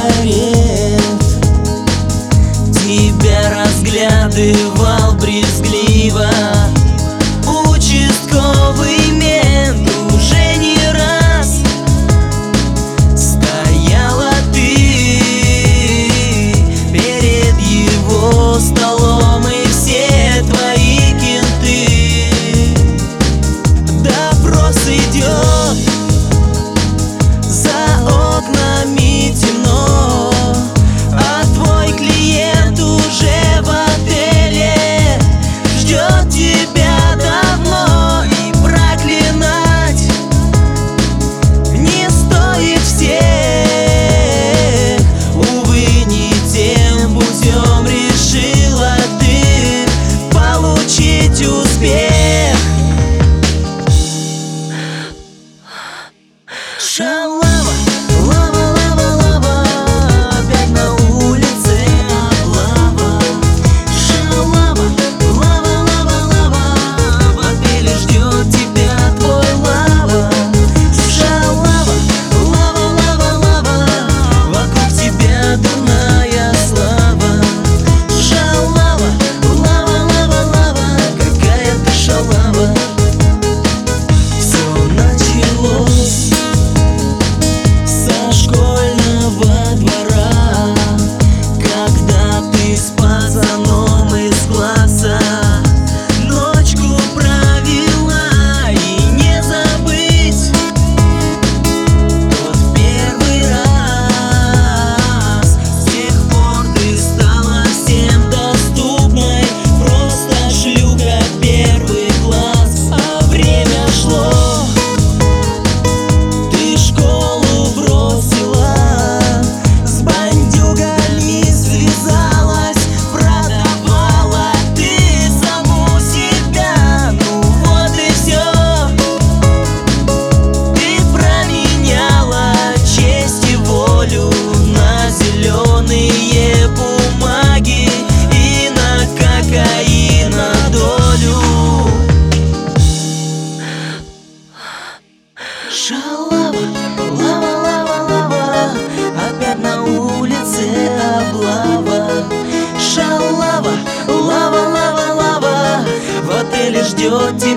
сигарет. Тебя разглядывал брезгливо участковый мент уже не раз. Стояла ты перед его столом, и все твои кенты. Допрос идет, за окнами темно, а твой клиент уже в отеле ждет тебя давно. И проклинать не стоит всех, увы, не тем путем решила ты получить успех. Шалава, лава, лава, лава, опять на улице облава. Шалава, лава, лава, лава, в отеле ждет тебя твой лава. Шалава, лава, лава, лава, вокруг тебя дурная слава. Шалава, лава, лава, лава, какая ты шалава. Все началось со школьного двора, когда ты с пацаном из класса ночку провела. И не забыть тот первый раз. С тех пор ты стала всем доступной, просто шлюха первый класс. А время шло, ты школу бросила, с бандюгами связалась, продавала ты саму себя. Ну вот и все, ты променяла честь и волю на зеленые бумаги и на кокаина долю. Шалава, лава, лава, лава, опять на улице облава. Шалава, лава, лава, лава, в отеле ждет